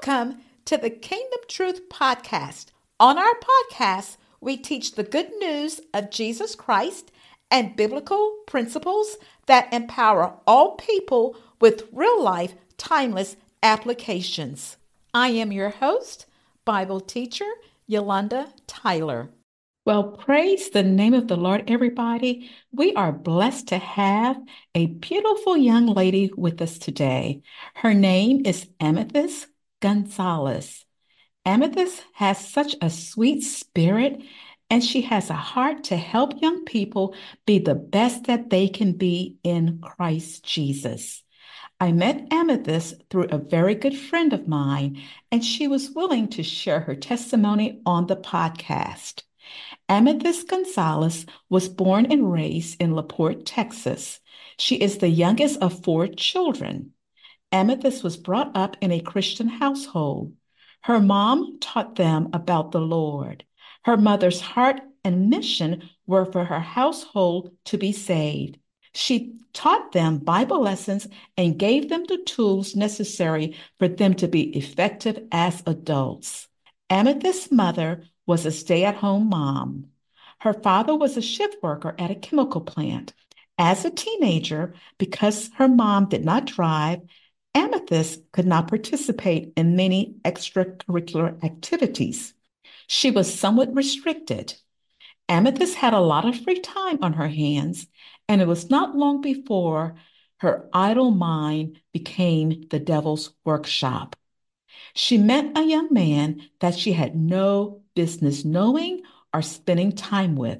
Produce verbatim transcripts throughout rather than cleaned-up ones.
Welcome to the Kingdom Truth Podcast. On our podcast, we teach the good news of Jesus Christ and biblical principles that empower all people with real life, timeless applications. I am your host, Bible teacher Yolanda Tyler. Well, praise the name of the Lord, everybody. We are blessed to have a beautiful young lady with us today. Her name is Amethyst Gonzalez. Amethyst has such a sweet spirit, and she has a heart to help young people be the best that they can be in Christ Jesus. I met Amethyst through a very good friend of mine, and she was willing to share her testimony on the podcast. Amethyst Gonzalez was born and raised in LaPorte, Texas. She is the youngest of four children. Amethyst was brought up in a Christian household. Her mom taught them about the Lord. Her mother's heart and mission were for her household to be saved. She taught them Bible lessons and gave them the tools necessary for them to be effective as adults. Amethyst's mother was a stay-at-home mom. Her father was a shift worker at a chemical plant. As a teenager, because her mom did not drive, Amethyst could not participate in many extracurricular activities. She was somewhat restricted. Amethyst had a lot of free time on her hands, and it was not long before her idle mind became the devil's workshop. She met a young man that she had no business knowing or spending time with.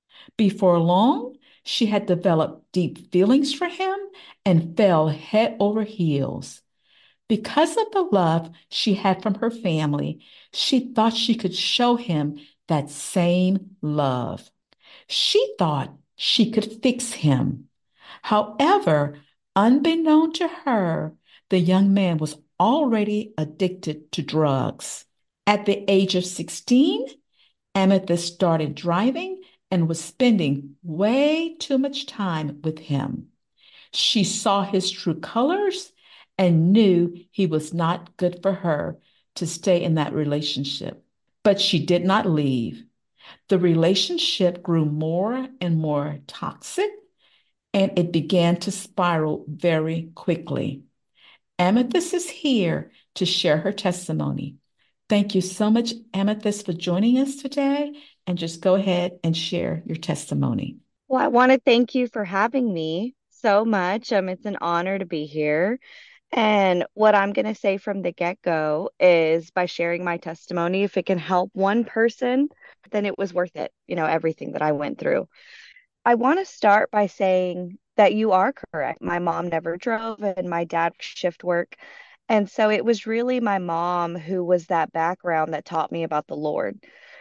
Before long, she had developed deep feelings for him and fell head over heels. Because of the love she had from her family, she thought she could show him that same love. She thought she could fix him. However, unbeknown to her, the young man was already addicted to drugs. At the age of sixteen, Amethyst started driving and was spending way too much time with him. She saw his true colors and knew he was not good for her to stay in that relationship. But she did not leave. The relationship grew more and more toxic, and it began to spiral very quickly. Amethyst is here to share her testimony. Thank you so much, Amethyst, for joining us today, and just go ahead and share your testimony. Well, I want to thank you for having me so much. Um, it's an honor to be here. And what I'm going to say from the get-go is by sharing my testimony, if it can help one person, then it was worth it, you know, everything that I went through. I want to start by saying that you are correct. My mom never drove and my dad shift work. And so it was really my mom who was that background that taught me about the Lord.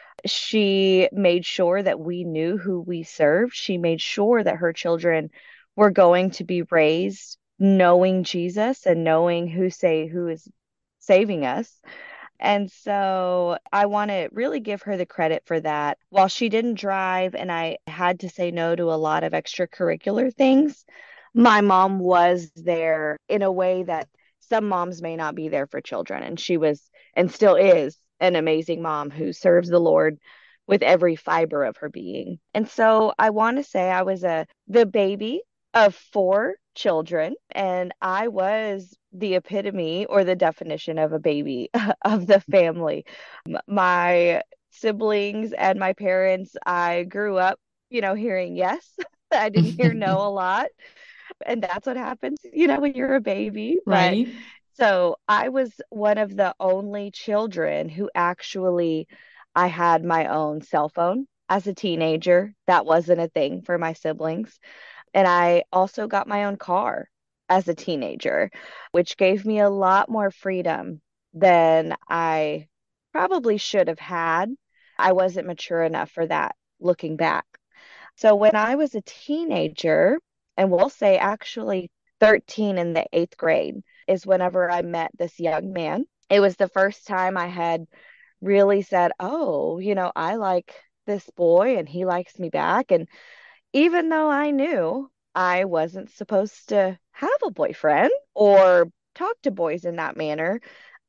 She made sure that we knew who we served. She made sure that her children were going to be raised knowing Jesus and knowing who say who is saving us. And so I want to really give her the credit for that. While she didn't drive and I had to say no to a lot of extracurricular things, my mom was there in a way that some moms may not be there for children. And she was and still is an amazing mom who serves the Lord with every fiber of her being. And so I want to say I was a the baby of four children, and I was the epitome or the definition of a baby of the family. M- My siblings and my parents, I grew up, you know, hearing yes. I didn't hear no a lot. And that's what happens, you know, when you're a baby. But Right? so I was one of the only children who actually I had my own cell phone as a teenager. That wasn't a thing for my siblings. And I also got my own car as a teenager, which gave me a lot more freedom than I probably should have had. I wasn't mature enough for that looking back. So when I was a teenager, and we'll say actually thirteen in the eighth grade, is whenever I met this young man. It was the first time I had really said, oh, you know, I like this boy and he likes me back. And even though I knew I wasn't supposed to have a boyfriend or talk to boys in that manner,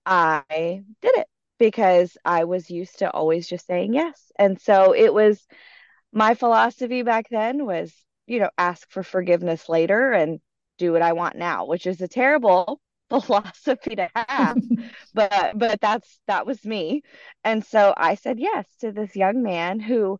I did it because I was used to always just saying yes. And so it was my philosophy back then was, you know, ask for forgiveness later and do what I want now, which is a terrible philosophy to have, but but that's that was me. And so I said yes to this young man who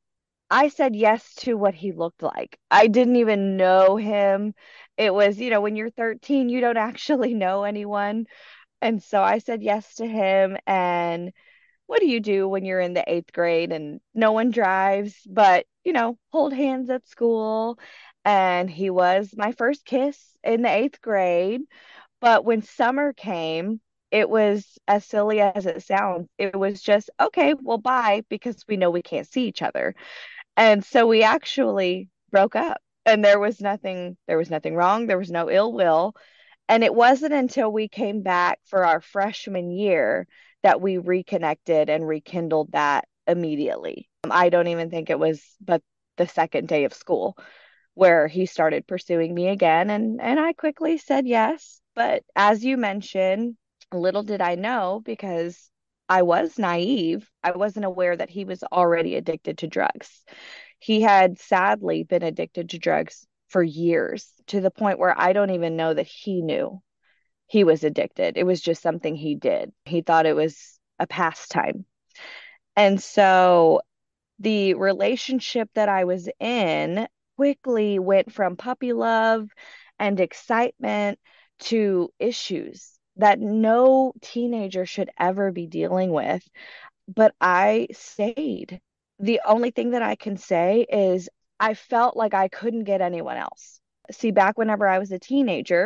I said yes to what he looked like. I didn't even know him. It was, you know, when you're thirteen, you don't actually know anyone. And so I said yes to him. And what do you do when you're in the eighth grade and no one drives, but, you know, hold hands at school? And he was my first kiss in the eighth grade. But when summer came, it was as silly as it sounds. It was just, okay, well, bye, because we know we can't see each other. And so we actually broke up. And there was nothing, there was nothing wrong. There was no ill will. And it wasn't until we came back for our freshman year that we reconnected and rekindled that immediately. Um, I don't even think it was but the second day of school where he started pursuing me again, and and I quickly said yes. But as you mentioned, little did I know, because I was naive. I wasn't aware that he was already addicted to drugs. He had sadly been addicted to drugs for years, to the point where I don't even know that he knew he was addicted. It was just something he did. He thought it was a pastime. And so the relationship that I was in quickly went from puppy love and excitement to issues that no teenager should ever be dealing with. But I stayed. The only thing that I can say is I felt like I couldn't get anyone else. See, back whenever I was a teenager,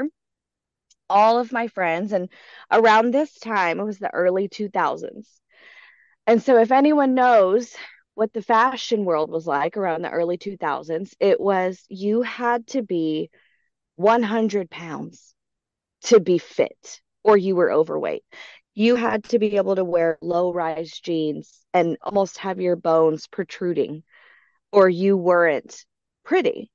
all of my friends, and around this time, it was the early two thousands. And so, if anyone knows what the fashion world was like around the early two thousands, it was you had to be one hundred pounds to be fit, or you were overweight. You had to be able to wear low rise jeans and almost have your bones protruding, or you weren't pretty.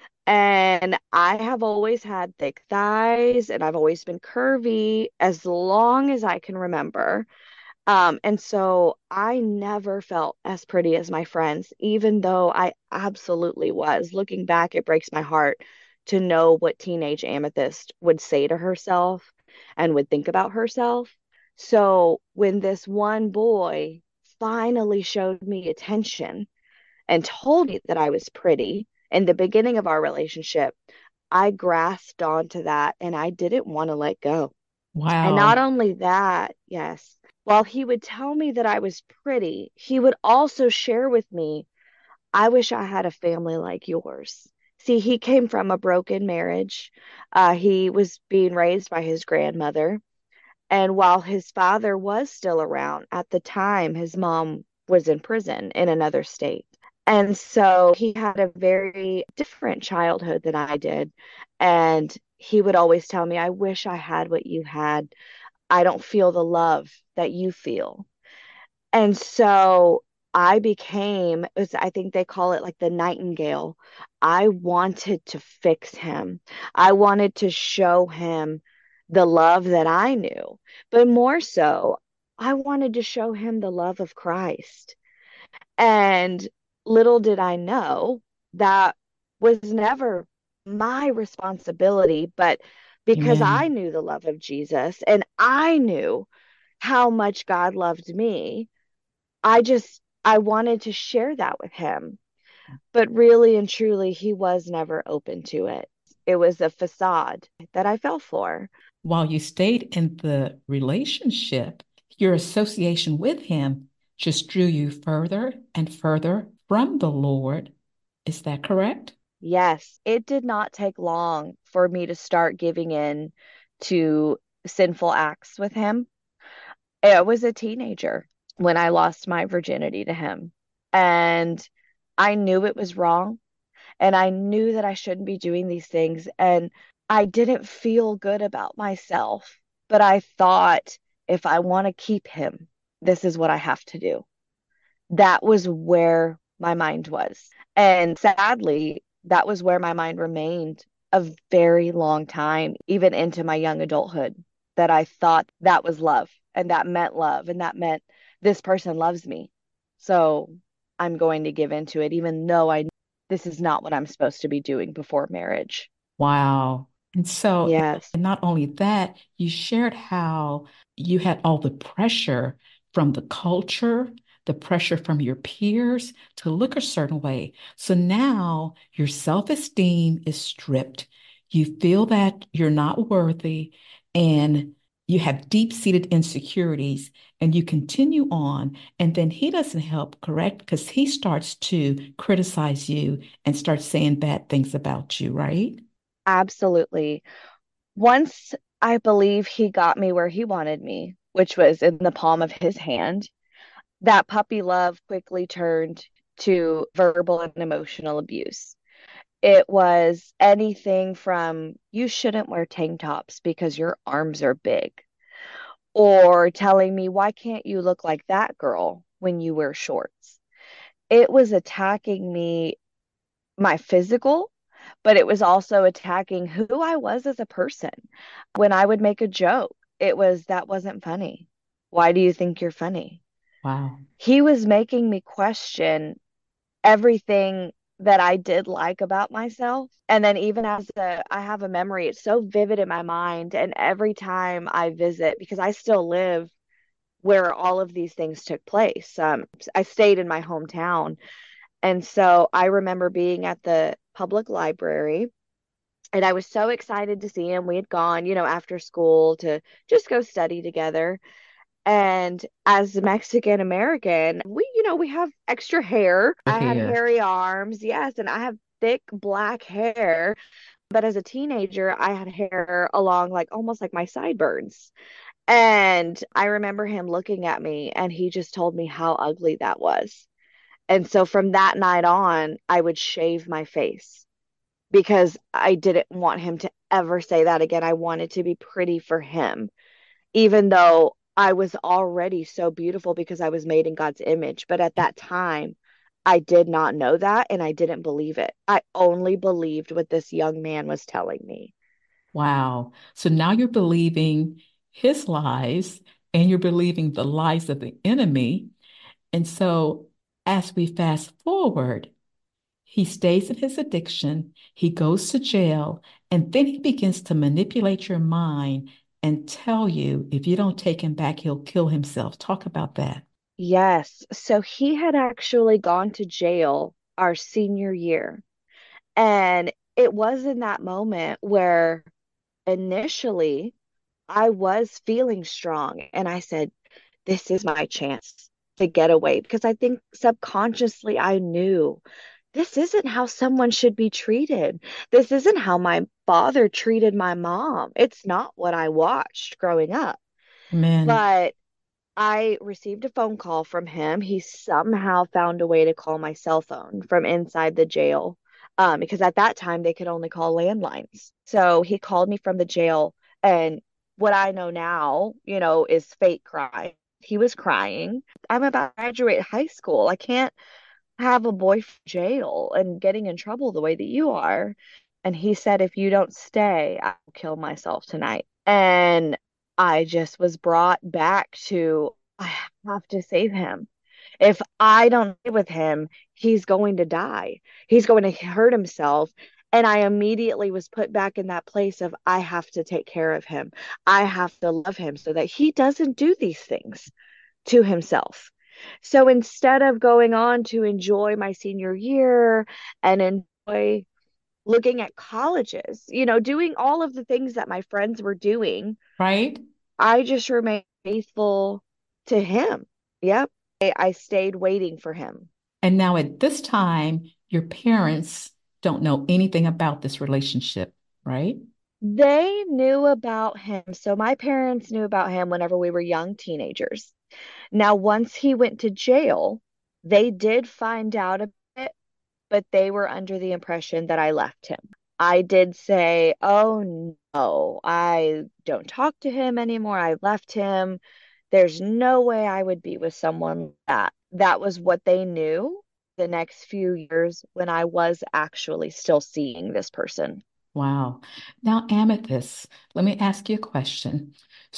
And I have always had thick thighs and I've always been curvy as long as I can remember. Um, and so I never felt as pretty as my friends, even though I absolutely was. Looking back, it breaks my heart to know what teenage Amethyst would say to herself and would think about herself. So when this one boy finally showed me attention and told me that I was pretty in the beginning of our relationship, I grasped onto that and I didn't want to let go. And not Wow. only that, yes, while he would tell me that I was pretty, he would also share with me, I wish I had a family like yours. See, he came from a broken marriage. Uh, he was being raised by his grandmother. And while his father was still around at the time, his mom was in prison in another state. And so he had a very different childhood than I did. And he would always tell me, I wish I had what you had. I don't feel the love that you feel. And so I became, it's- I think they call it like the nightingale. I wanted to fix him. I wanted to show him the love that I knew, but more so, I wanted to show him the love of Christ. And little did I know that was never my responsibility, but because I Amen. knew the love of Jesus and I knew how much God loved me, I just I wanted to share that with him. But really and truly, he was never open to it. It was a facade that I fell for. While you stayed in the relationship, your association with him just drew you further and further from the Lord. Is that correct? Yes, it did not take long for me to start giving in to sinful acts with him. I was a teenager when I lost my virginity to him. And I knew it was wrong. And I knew that I shouldn't be doing these things. And I didn't feel good about myself. But I thought, if I want to keep him, this is what I have to do. That was where my mind was. And sadly, that was where my mind remained a very long time, even into my young adulthood. that I thought that was love and that meant love and that meant this person loves me. So I'm going to give into it, even though I this is not what I'm supposed to be doing before marriage. Wow. And so, Yes, and not only that, you shared how you had all the pressure from the culture, the pressure from your peers to look a certain way. So now your self-esteem is stripped. You feel that you're not worthy and you have deep-seated insecurities and you continue on. And then he doesn't help, correct? Because he starts to criticize you and starts saying bad things about you, right? absolutely. Once I believe he got me where he wanted me, which was in the palm of his hand, that puppy love quickly turned to verbal and emotional abuse. It was anything from you shouldn't wear tank tops because your arms are big, or telling me, why can't you look like that girl when you wear shorts? It was attacking me, my physical, but it was also attacking who I was as a person. When I would make a joke, it was that wasn't funny. Why do you think you're funny? Wow. He was making me question everything that I did like about myself. And then even as a, I have a memory, it's so vivid in my mind. And every time I visit, because I still live where all of these things took place, um, I stayed in my hometown. And so I remember being at the public library and I was so excited to see him. We had gone, you know, after school to just go study together. And as a Mexican American, we, you know, we have extra hair. The I had hair. hairy arms, yes, and I have thick black hair. But as a teenager, I had hair along like almost like my sideburns. And I remember him looking at me and he just told me how ugly that was. And so from that night on, I would shave my face because I didn't want him to ever say that again. I wanted to be pretty for him even though I was already so beautiful because I was made in God's image. But at that time, I did not know that and I didn't believe it. I only believed what this young man was telling me. Wow. So now you're believing his lies and you're believing the lies of the enemy. And so as we fast forward, he stays in his addiction, he goes to jail, and then he begins to manipulate your mind and tell you if you don't take him back, he'll kill himself. Talk about that. Yes. So he had actually gone to jail our senior year. And it was in that moment where initially I was feeling strong. And I said, this is my chance to get away because I think subconsciously I knew this isn't how someone should be treated. This isn't how my father treated my mom. It's not what I watched growing up. Amen. But I received a phone call from him. He somehow found a way to call my cell phone from inside the jail. Um, because at that time they could only call landlines. So he called me from the jail, and what I know now, you know, is fake crying. He was crying. I'm about to graduate high school. I can't have a boy from jail and getting in trouble the way that you are. And he said, if you don't stay, I'll kill myself tonight. And I just was brought back to, I have to save him. If I don't stay with him, he's going to die. He's going to hurt himself. And I immediately was put back in that place of, I have to take care of him. I have to love him so that he doesn't do these things to himself. So instead of going on to enjoy my senior year and enjoy looking at colleges, you know, doing all of the things that my friends were doing, Right? I just remained faithful to him. Yep. I, I stayed waiting for him. And now at this time, your parents don't know anything about this relationship, right? They knew about him. So my parents knew about him whenever we were young teenagers. Now, once he went to jail, they did find out a bit, but they were under the impression that I left him. I did say, oh no, I don't talk to him anymore. I left him. There's no way I would be with someone like that. That was what they knew the next few years when I was actually still seeing this person. Wow. Now, Amethyst, let me ask you a question.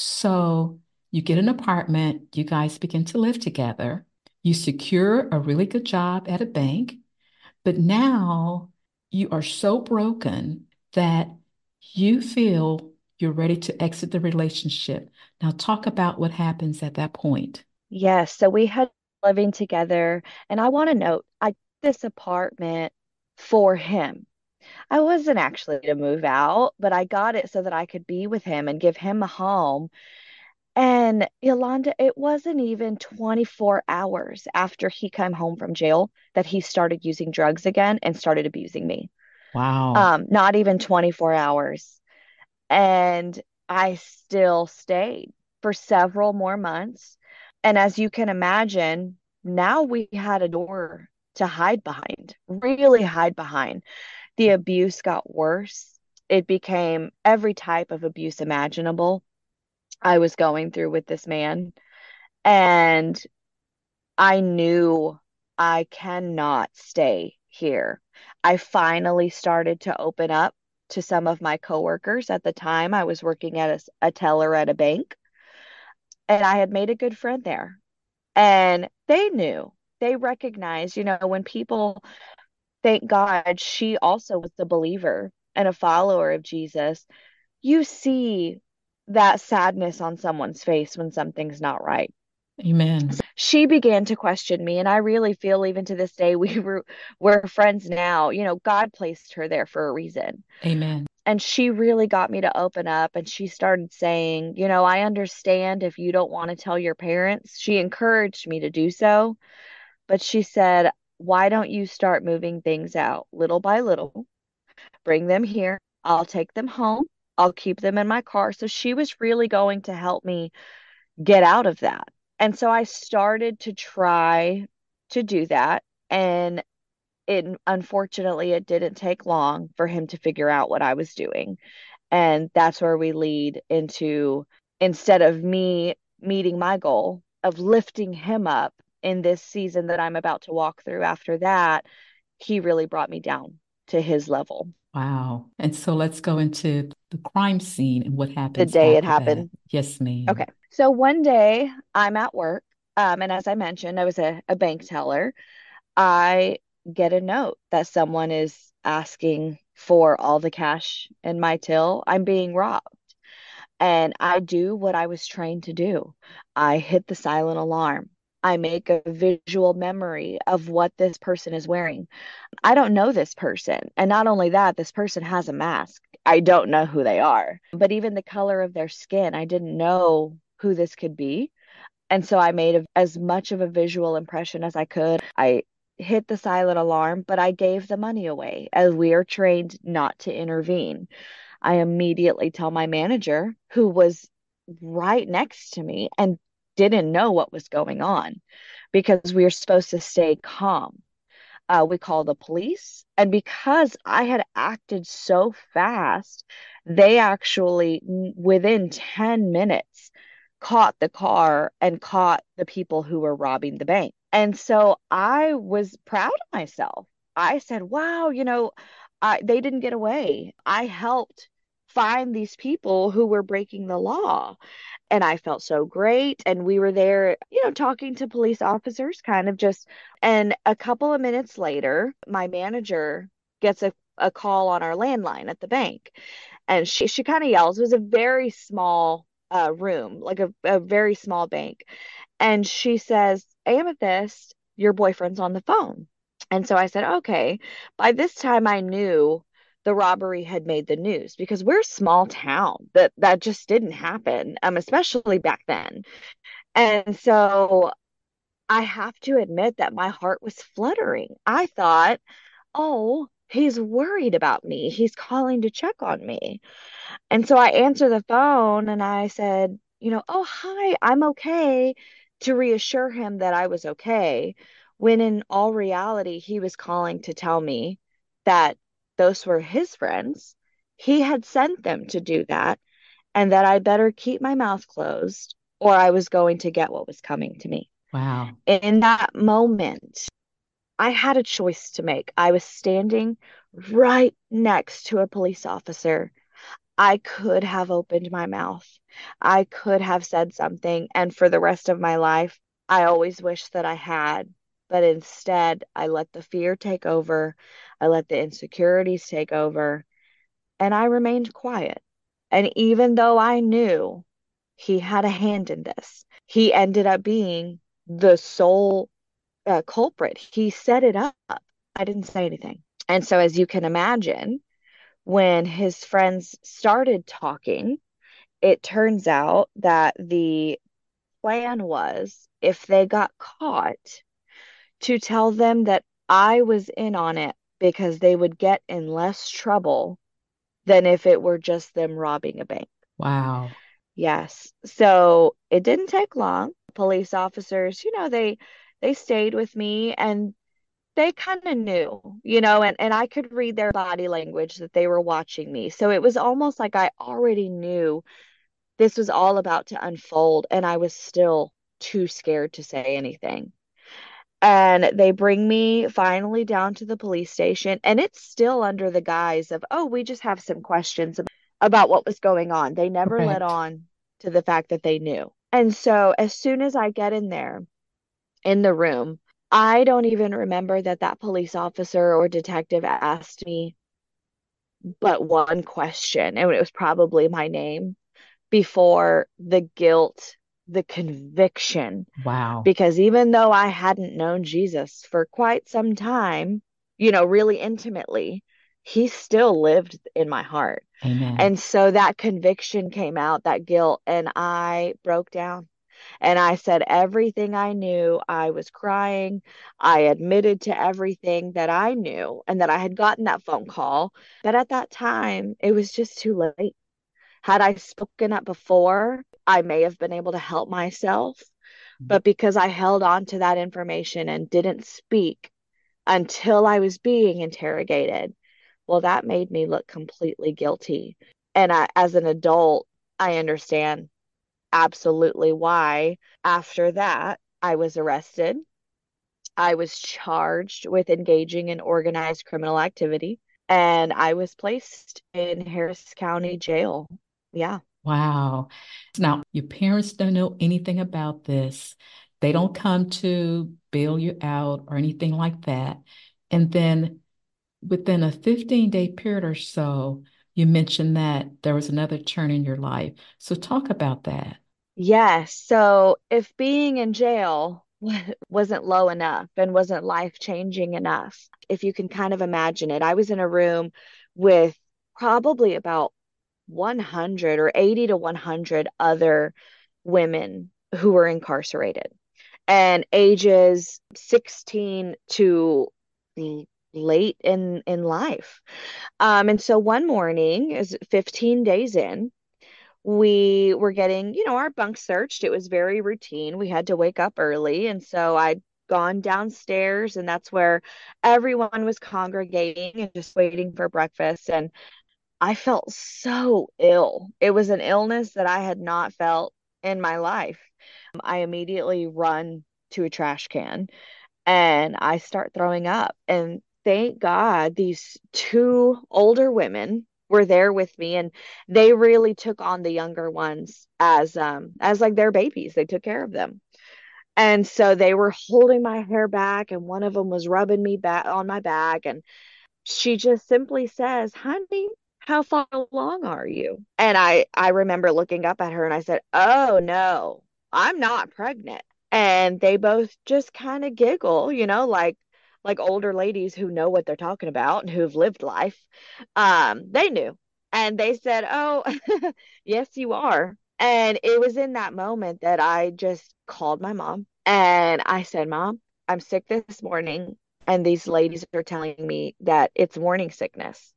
So, you get an apartment, you guys begin to live together, you secure a really good job at a bank, but now you are so broken that you feel you're ready to exit the relationship. Now, talk about what happens at that point. Yes, so we had living together, and I want to note, I this apartment for him. I wasn't actually to move out, but I got it so that I could be with him and give him a home. And Yolanda, it wasn't even twenty-four hours after he came home from jail that he started using drugs again and started abusing me. Wow. Um, not even twenty-four hours. And I still stayed for several more months. And as you can imagine, now we had a door to hide behind, really hide behind. The abuse got worse. It became every type of abuse imaginable I was going through with this man. And I knew I cannot stay here. I finally started to open up to some of my coworkers. At the time, I was working at a, a teller at a bank, and I had made a good friend there. And they knew, they recognized, you know, when people, thank God, she also was a believer and a follower of Jesus. You see that sadness on someone's face when something's not right. Amen. She began to question me, and I really feel even to this day we were we're friends now. You know, God placed her there for a reason. Amen. And she really got me to open up, and she started saying, you know, I understand if you don't want to tell your parents. She encouraged me to do so, but she said, why don't you start moving things out little by little? Bring them here. I'll take them home. I'll keep them in my car. So she was really going to help me get out of that. And so I started to try to do that. And it unfortunately it didn't take long for him to figure out what I was doing. And that's where we lead into, instead of me meeting my goal of lifting him up in this season that I'm about to walk through after that, he really brought me down to his level Wow. And so let's go into the crime scene and what the happens day it after that. happened. Yes, Okay. ma'am. So one day I'm at work. Um, and as I mentioned, I was a, a bank teller. I get a note that someone is asking for all the cash in my till. I'm being robbed. And I do what I was trained to do. I hit the silent alarm. I make a visual memory of what this person is wearing. I don't know this person. And not only that, this person has a mask. I don't know who they are. But even the color of their skin, I didn't know who this could be. And so I made a, as much of a visual impression as I could. I hit the silent alarm, but I gave the money away as we are trained not to intervene. I immediately tell my manager, who was right next to me and didn't know what was going on, because we are supposed to stay calm. Uh, we call the police. And because I had acted so fast, they actually, within ten minutes, caught the car and caught the people who were robbing the bank. And so I was proud of myself. I said, wow, you know, I, they didn't get away. I helped find these people who were breaking the law. And I felt so great. And we were there, you know, talking to police officers, kind of just. And a couple of minutes later, my manager gets a, a call on our landline at the bank. And she, she kind of yells. It was a very small uh, room, like a, a very small bank. And she says, Amethyst, your boyfriend's on the phone. And so I said, okay. By this time, I knew the robbery had made the news because we're a small town. That that just didn't happen, um, especially back then. And so I have to admit that my heart was fluttering. I thought, oh, he's worried about me. He's calling to check on me. And so I answered the phone and I said, you know, oh, hi, I'm okay, to reassure him that I was okay, when in all reality, he was calling to tell me that those were his friends. He had sent them to do that, and that I better keep my mouth closed or I was going to get what was coming to me. Wow. In that moment, I had a choice to make. I was standing right next to a police officer. I could have opened my mouth. I could have said something. And for the rest of my life, I always wish that I had. But instead, I let the fear take over. I let the insecurities take over. And I remained quiet. And even though I knew he had a hand in this, he ended up being the sole uh, culprit. He set it up. I didn't say anything. And so, as you can imagine, when his friends started talking, it turns out that the plan was if they got caught, to tell them that I was in on it because they would get in less trouble than if it were just them robbing a bank. Wow. Yes. So it didn't take long. Police officers, you know, they they stayed with me and they kind of knew, you know, and, and I could read their body language that they were watching me. So it was almost like I already knew this was all about to unfold, and I was still too scared to say anything. And they bring me finally down to the police station, and it's still under the guise of, oh, we just have some questions about what was going on. They never let Correct. on to the fact that they knew. And so as soon as I get in there, in the room, I don't even remember that that police officer or detective asked me but one question, and it was probably my name before the guilt, the conviction. Wow. Because even though I hadn't known Jesus for quite some time, you know, really intimately, he still lived in my heart. Amen. And so that conviction came out, that guilt, and I broke down. And I said everything I knew. I was crying. I admitted to everything that I knew and that I had gotten that phone call. But at that time, it was just too late. Had I spoken up before, I may have been able to help myself. But because I held on to that information and didn't speak until I was being interrogated, well, that made me look completely guilty. And I, as an adult, I understand absolutely why. After that, I was arrested. I was charged with engaging in organized criminal activity, and I was placed in Harris County Jail. Yeah. Wow. Now, your parents don't know anything about this. They don't come to bail you out or anything like that. And then within a fifteen day period or so, you mentioned that there was another turn in your life. So talk about that. Yes. So if being in jail wasn't low enough and wasn't life-changing enough, if you can kind of imagine it, I was in a room with probably about one hundred or eighty to one hundred other women who were incarcerated and ages sixteen to l- late in in life. Um, and so one morning, is fifteen days in, we were getting, you know, our bunk searched. It was very routine. We had to wake up early. And so I'd gone downstairs, and that's where everyone was congregating and just waiting for breakfast. And I felt so ill. It was an illness that I had not felt in my life. I immediately run to a trash can and I start throwing up. And thank God these two older women were there with me, and they really took on the younger ones as um as like their babies. They took care of them. And so they were holding my hair back, and one of them was rubbing me back on my back, and she just simply says, "Honey, how far along are you?" And I I remember looking up at her and I said, "Oh no, I'm not pregnant." And they both just kind of giggle, you know, like like older ladies who know what they're talking about and who've lived life. Um, they knew. And they said, "Oh, yes, you are." And it was in that moment that I just called my mom and I said, "Mom, I'm sick this morning, and these ladies are telling me that it's morning sickness."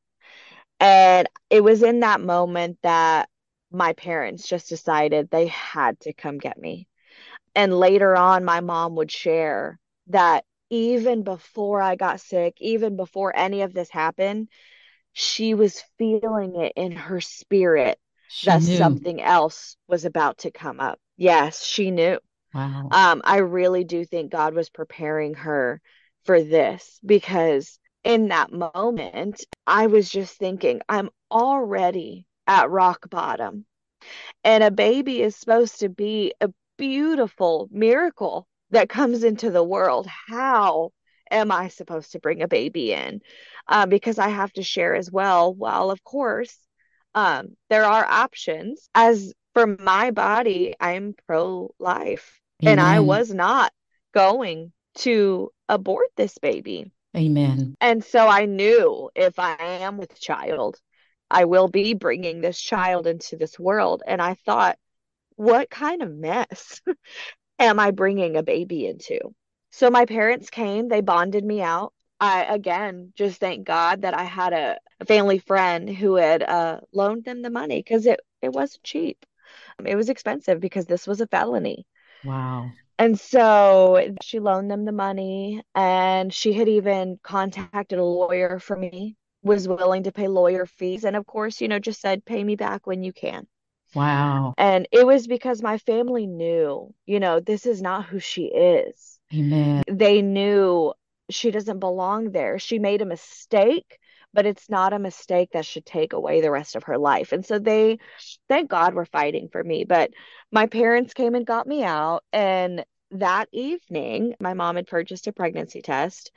And it was in that moment that my parents just decided they had to come get me. And later on, my mom would share that even before I got sick, even before any of this happened, she was feeling it in her spirit She that knew. something else was about to come up. Yes, she knew. Wow. Um, I really do think God was preparing her for this because in that moment, I was just thinking, I'm already at rock bottom. And a baby is supposed to be a beautiful miracle that comes into the world. How am I supposed to bring a baby in? Uh, because I have to share as well. Well, of course, um, there are options. As for my body, I'm pro-life, and I Amen. was not going to abort this baby. Amen. And so I knew if I am with child, I will be bringing this child into this world. And I thought, what kind of mess am I bringing a baby into? So my parents came, they bonded me out. I, again, just thank God that I had a, a family friend who had uh, loaned them the money because it, it wasn't cheap. It was expensive because this was a felony. Wow. And so she loaned them the money, and she had even contacted a lawyer for me, was willing to pay lawyer fees, and of course, you know, just said, pay me back when you can. Wow. And it was because my family knew, you know, this is not who she is. Amen. They knew she doesn't belong there. She made a mistake, but it's not a mistake that should take away the rest of her life. And so they, thank God, were fighting for me. But my parents came and got me out. And that evening, my mom had purchased a pregnancy test.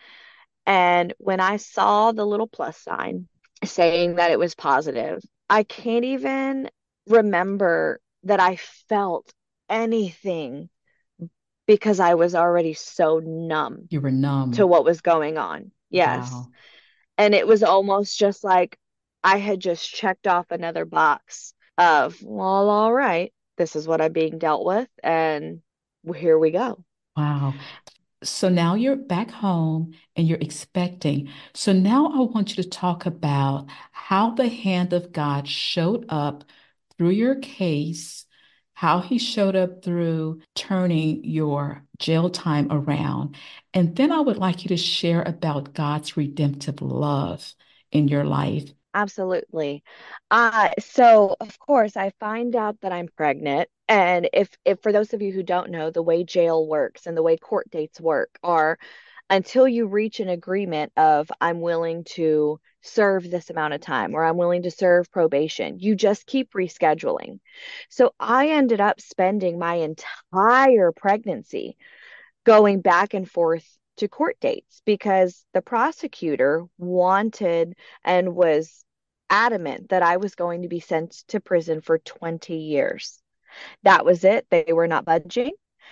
And when I saw the little plus sign saying that it was positive, I can't even remember that I felt anything because I was already so numb You were to numb. what was going on. Yes. Wow. And it was almost just like I had just checked off another box of, well, all right, this is what I'm being dealt with. And here we go. Wow. So now you're back home and you're expecting. So now I want you to talk about how the hand of God showed up through your case, how he showed up through turning your jail time around. And then I would like you to share about God's redemptive love in your life. Absolutely. Uh, so of course I find out that I'm pregnant. And if if for those of you who don't know, the way jail works and the way court dates work are until you reach an agreement of I'm willing to serve this amount of time or I'm willing to serve probation, you just keep rescheduling. So I ended up spending my entire pregnancy going back and forth to court dates because the prosecutor wanted and was adamant that I was going to be sent to prison for twenty years. That was it. They were not budging.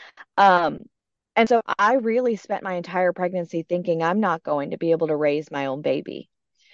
Um, and so I really spent my entire pregnancy thinking I'm not going to be able to raise my own baby.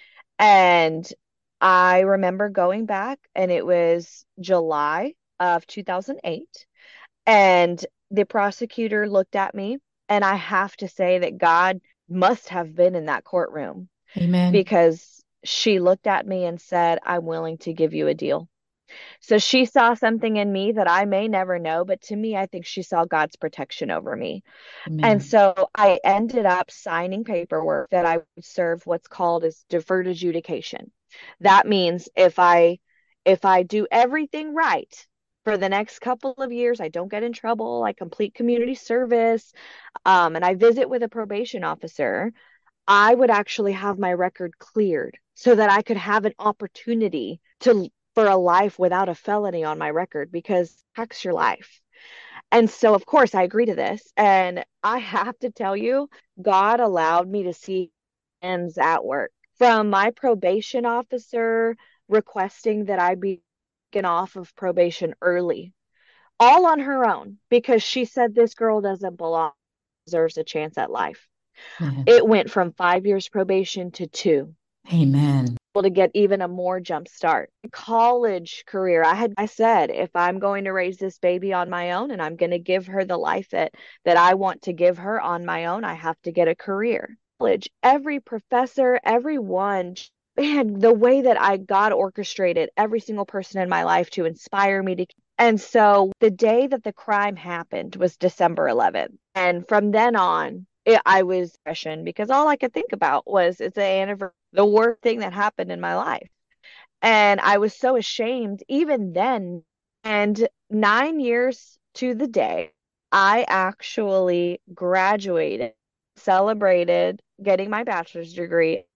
And I remember going back, and it was July of two thousand eight. And the prosecutor looked at me, and I have to say that God must have been in that courtroom Amen. because she looked at me and said, I'm willing to give you a deal. So she saw something in me that I may never know, but to me, I think she saw God's protection over me. And Amen. so I ended up signing paperwork that I would serve what's called as deferred adjudication. That means if I if I do everything right for the next couple of years, I don't get in trouble, I complete community service, um, and I visit with a probation officer, I would actually have my record cleared so that I could have an opportunity to for a life without a felony on my record because it affects your life. And so, of course, I agree to this. And I have to tell you, God allowed me to see ends at work from my probation officer requesting that I be taken off of probation early, all on her own, because she said this girl doesn't belong, deserves a chance at life. Amen. It went from five years probation to two Amen. to get even a more jump start. College career. I had I said if I'm going to raise this baby on my own and I'm going to give her the life that that I want to give her on my own, I have to get a career. College, every professor, everyone, man, the way that I God orchestrated every single person in my life to inspire me to. And so the day that the crime happened was December eleventh. And from then on, it, I was depression because all I could think about was it's the anniversary, the worst thing that happened in my life. And I was so ashamed even then. And nine years to the day, I actually graduated, celebrated getting my bachelor's degree.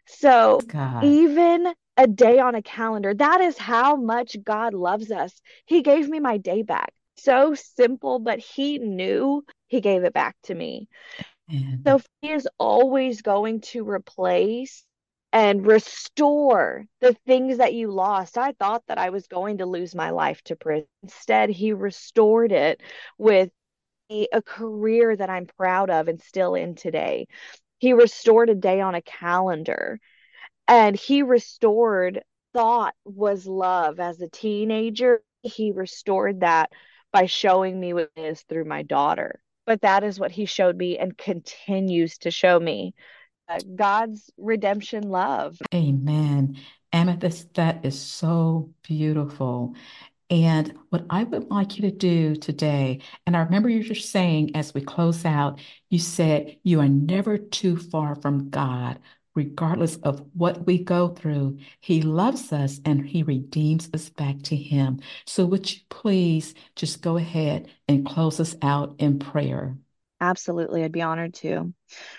So God. even a day on a calendar, that is how much God loves us. He gave me my day back. So simple, but he knew he gave it back to me. And So he is always going to replace and restore the things that you lost. I thought that I was going to lose my life to prison. Instead, he restored it with a, a career that I'm proud of and still in today. He restored a day on a calendar, and he restored thought was love as a teenager. He restored that by showing me what it is through my daughter. But that is what he showed me and continues to show me, uh, God's redemption love. amen. Amethyst, that is so beautiful. And what I would like you to do today, and I remember you just saying as we close out, you said you are never too far from God, regardless of what we go through. He loves us and He redeems us back to Him. So would you please just go ahead and close us out in prayer? Absolutely, I'd be honored to.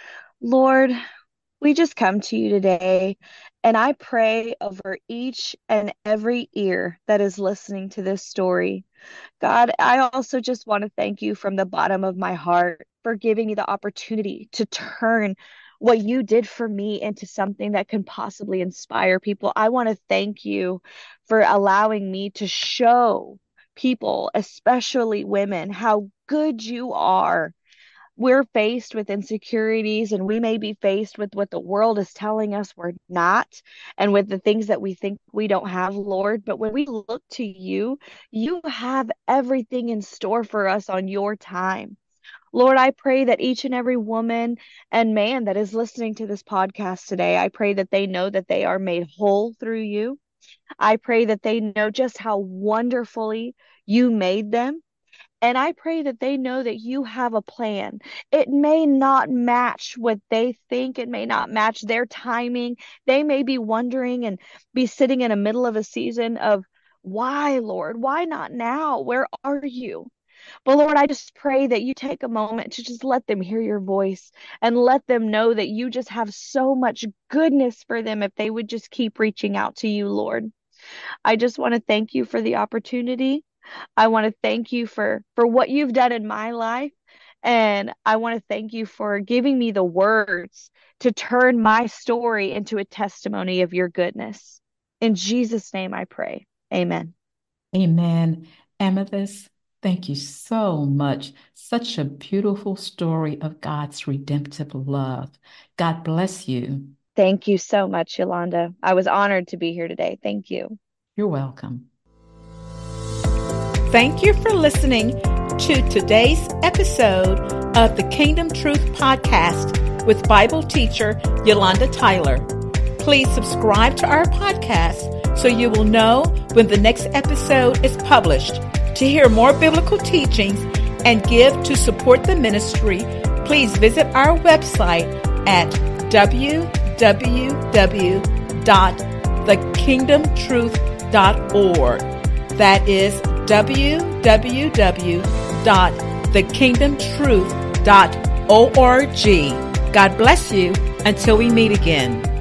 Lord, we just come to you today, and I pray over each and every ear that is listening to this story. God, I also just want to thank you from the bottom of my heart for giving me the opportunity to turn what you did for me into something that can possibly inspire people. I want to thank you for allowing me to show people, especially women, how good you are. We're faced with insecurities, and we may be faced with what the world is telling us we're not, and with the things that we think we don't have, Lord. But when we look to you, you have everything in store for us on your time. Lord, I pray that each and every woman and man that is listening to this podcast today, I pray that they know that they are made whole through you. I pray that they know just how wonderfully you made them. And I pray that they know that you have a plan. It may not match what they think. It may not match their timing. They may be wondering and be sitting in the middle of a season of, why, Lord? Why not now? Where are you? But Lord, I just pray that you take a moment to just let them hear your voice and let them know that you just have so much goodness for them if they would just keep reaching out to you, Lord. I just want to thank you for the opportunity. I want to thank you for for what you've done in my life, and I want to thank you for giving me the words to turn my story into a testimony of your goodness. In Jesus' name I pray. Amen. Amen. Amethyst, thank you so much. Such a beautiful story of God's redemptive love. God bless you. Thank you so much, Yolanda. I was honored to be here today. Thank you. You're welcome. Thank you for listening to today's episode of the Kingdom Truth Podcast with Bible teacher Yolanda Tyler. Please subscribe to our podcast so you will know when the next episode is published. To hear more biblical teachings and give to support the ministry, please visit our website at w w w dot the kingdom truth dot org. That is w w w dot the kingdom truth dot org. God bless you until we meet again.